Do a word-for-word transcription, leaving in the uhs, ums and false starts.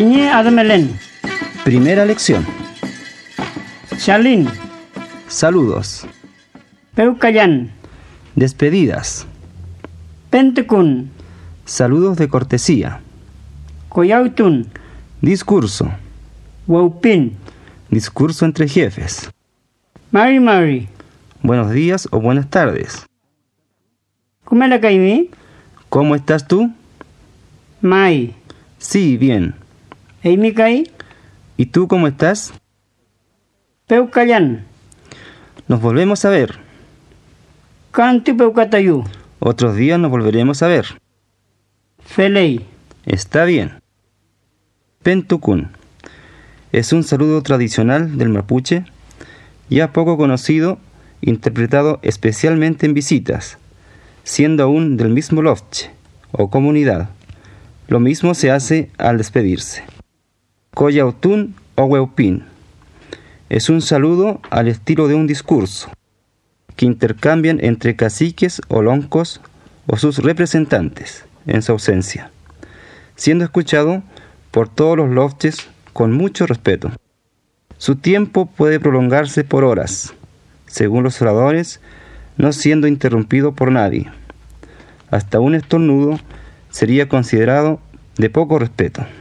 Tiñe Adamelen. Primera lección. Shalin. Saludos. Peucayan. Despedidas. Pentekun. Saludos de cortesía. Koyautun. Discurso. Waupin. Discurso entre jefes. Mari Mari. Buenos días o buenas tardes. Kumela kaimi. ¿Cómo estás tú? Mai. Sí, bien. Eimi kai. ¿Y tú cómo estás? Peucayan. Nos volvemos a ver. Kanti peukatayu. Otros días nos volveremos a ver. Felei. Está bien. Pentukun. Es un saludo tradicional del mapuche, ya poco conocido, interpretado especialmente en visitas, siendo aún del mismo lofche o comunidad. Lo mismo se hace al despedirse. Koyautun o Weupin. Es un saludo al estilo de un discurso, que intercambian entre caciques o loncos o sus representantes en su ausencia, siendo escuchado por todos los lofches con mucho respeto. Su tiempo puede prolongarse por horas, según los oradores, no siendo interrumpido por nadie. Hasta un estornudo sería considerado de poco respeto.